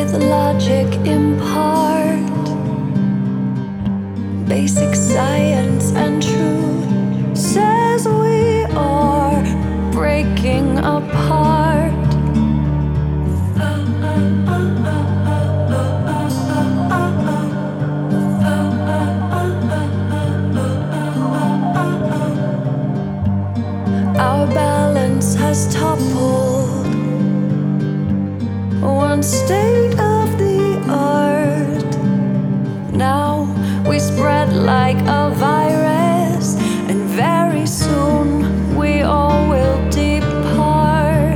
with logic impart basic science and truth says we are breaking apart. Our balance has toppled one state of the art. Now we spread like a virus, and very soon we all will depart.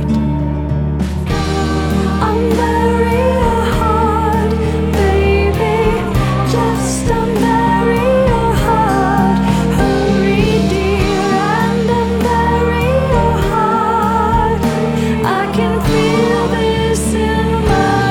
Unbury your heart, baby, just unbury your heart. Hurry, dear, and unbury your heart. I can feel this in my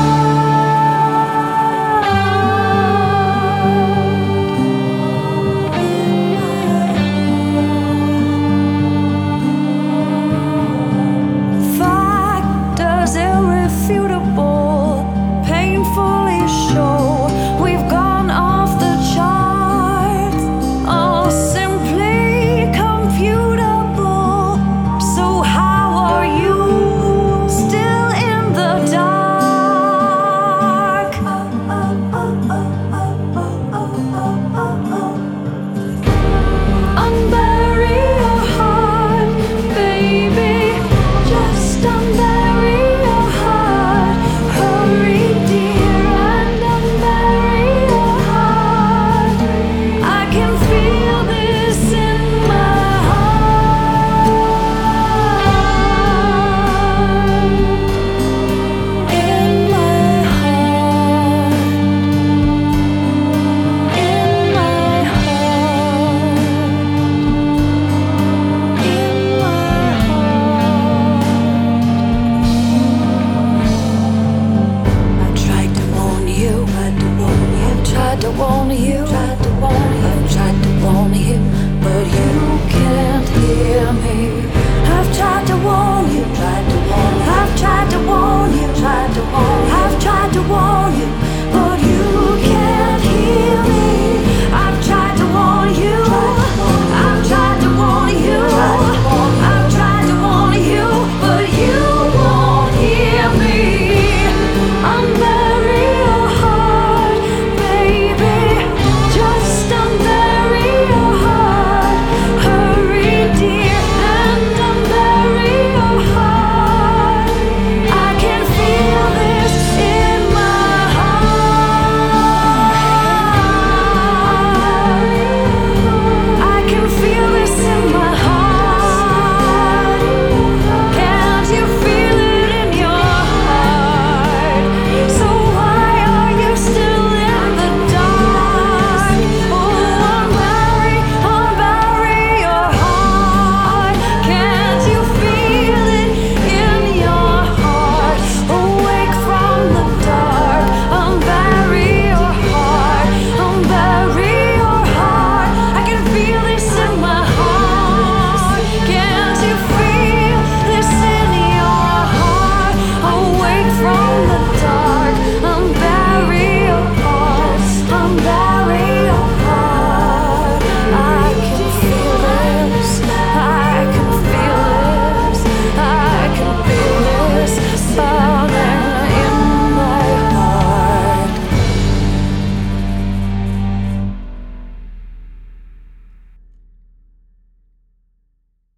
factors irrefutable, painfully show we've gone off the charts. All simply computable. So how are you still in the dark? Unbury your heart, baby, just unbury your heart. Hurry, dear, and unbury your heart. I can feel this in my heart. In my heart. In my heart. In my heart. I tried to warn you, tried to warn you.